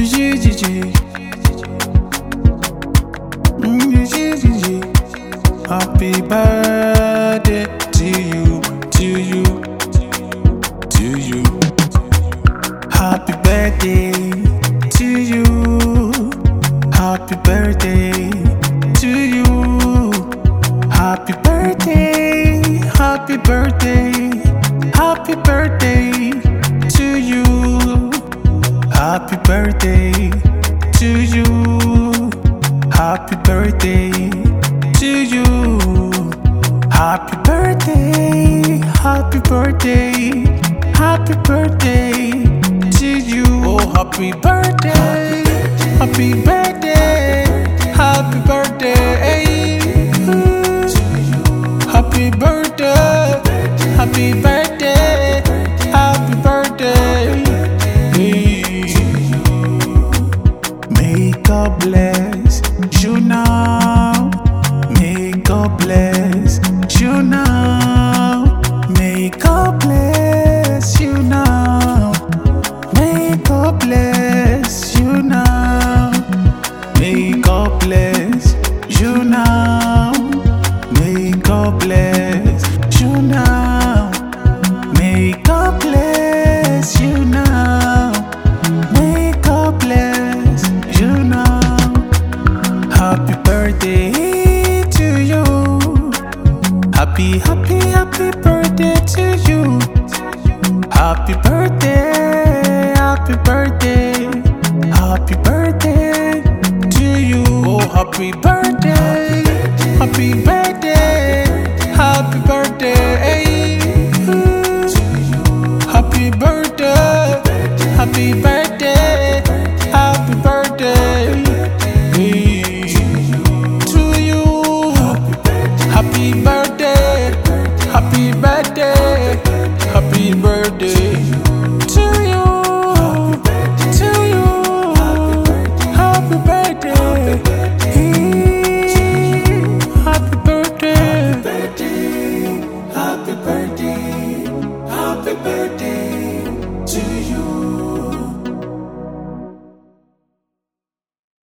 Happy birthday to you, to you, to you. Happy birthday to you. Happy birthday to you. Happy birthday, happy birthday, happy birthday to you. Happy birthday to you. Happy birthday to you. Happy birthday, happy birthday, happy birthday to you. Oh, happy birthday, happy birthday, happy birthday. Happy birthday, happy birthday, happy birthday. May God bless you now. May God bless you now. May God bless you now. May God bless you now. May God bless you now. May God bless you now. May God bless you now. May God bless you now. Happy birthday to you. Happy, happy, happy birthday to you. Happy birthday, happy birthday, happy birthday to you. Oh, happy birthday, happy birthday, happy birthday. Happy birthday, happy birthday, happy birthday to you. Happy birthday, happy birthday, happy birthday to you, to you. Happy birthday, happy birthday, happy birthday, happy birthday.